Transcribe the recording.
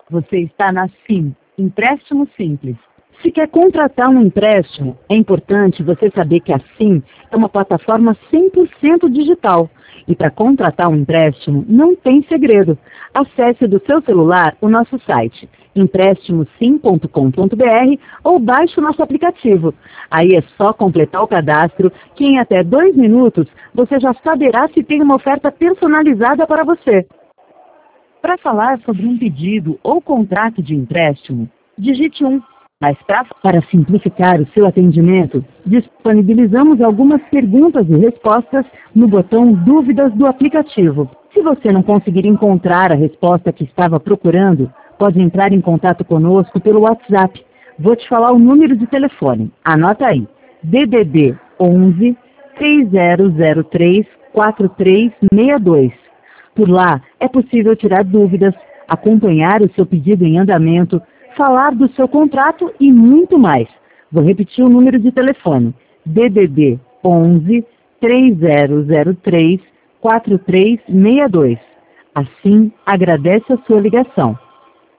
Você está na Sim, Empréstimo Simples. Se quer contratar um empréstimo, é importante você saber que a Sim é uma plataforma 100% digital. E para contratar um empréstimo, não tem segredo. Acesse do seu celular o nosso site, emprestimosim.com.br, ou baixe o nosso aplicativo. Aí é só completar o cadastro, que em até 2 minutos você já saberá se tem uma oferta personalizada para você. Para falar sobre um pedido ou contrato de empréstimo, digite 1. Mas para simplificar o seu atendimento, disponibilizamos algumas perguntas e respostas no botão Dúvidas do aplicativo. Se você não conseguir encontrar a resposta que estava procurando, pode entrar em contato conosco pelo WhatsApp. Vou te falar o número de telefone. Anota aí. DDD 11 3003 4362. Por lá, é possível tirar dúvidas, acompanhar o seu pedido em andamento, falar do seu contrato e muito mais. Vou repetir o número de telefone. DDD 11 3003 4362. Assim, agradece a sua ligação.